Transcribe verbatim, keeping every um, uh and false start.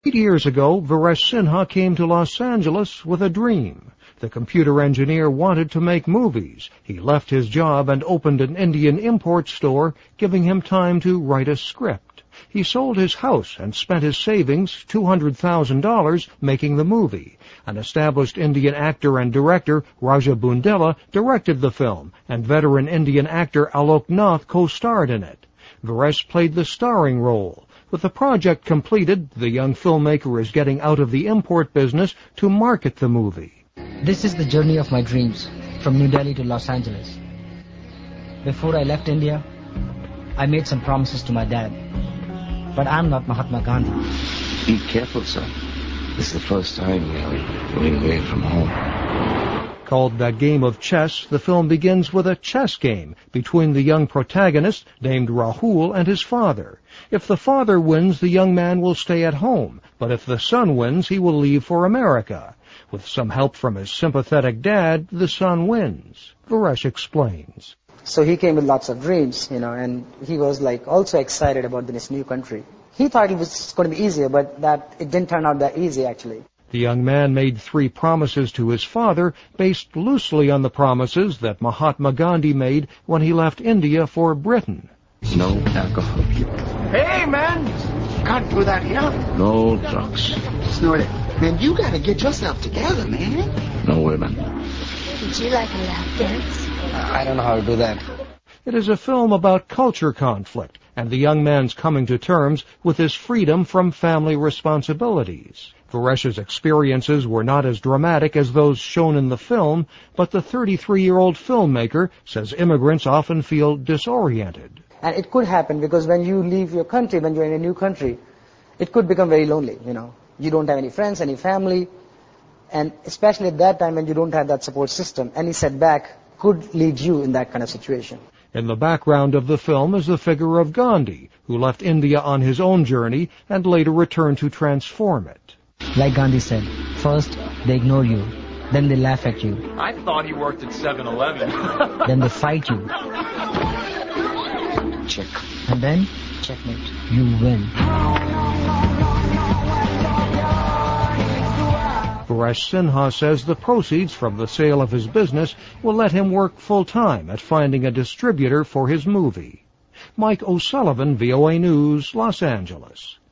Eight years ago, Varesh Sinha came to Los Angeles with a dream. The computer engineer wanted to make movies. He left his job and opened an Indian import store, giving him time to write a script. He sold his house and spent his savings, two hundred thousand dollars, making the movie. An established Indian actor and director, Raja Bundela, directed the film, and veteran Indian actor Alok Nath co-starred in it. Varesh played the starring role. With the project completed, the young filmmaker is getting out of the import business to market the movie. This is the journey of my dreams, from New Delhi to Los Angeles. Before I left India, I made some promises to my dad. But I'm not Mahatma Gandhi. Be careful, sir. This is the first time you're going away from home. Called That Game of Chess, the film begins with a chess game between the young protagonist, named Rahul, and his father. If the father wins, the young man will stay at home, but if the son wins, he will leave for America. With some help from his sympathetic dad, the son wins. Varesh explains. So he came with lots of dreams, you know, and he was like also excited about this new country. He thought it was going to be easier, but that it didn't turn out that easy, actually. The young man made three promises to his father, based loosely on the promises that Mahatma Gandhi made when he left India for Britain. No alcohol. Hey, man! Can't do that here. No drugs. Snorty, man, you gotta get yourself together, man. No women. Would you like a lap dance? I don't know how to do that. It is a film about culture conflict and the young man's coming to terms with his freedom from family responsibilities. Varesh's experiences were not as dramatic as those shown in the film, but the thirty-three-year-old filmmaker says immigrants often feel disoriented. And it could happen because when you leave your country, when you're in a new country, it could become very lonely, you know. You don't have any friends, any family, and especially at that time when you don't have that support system, any setback could lead you in that kind of situation. In the background of the film is the figure of Gandhi, who left India on his own journey and later returned to transform it. Like Gandhi said, first they ignore you, then they laugh at you. I thought he worked at seven eleven. Then they fight you. Check. And then, Checkmate. you win. Varesh Sinha says the proceeds from the sale of his business will let him work full-time at finding a distributor for his movie. Mike O'Sullivan, V O A News, Los Angeles.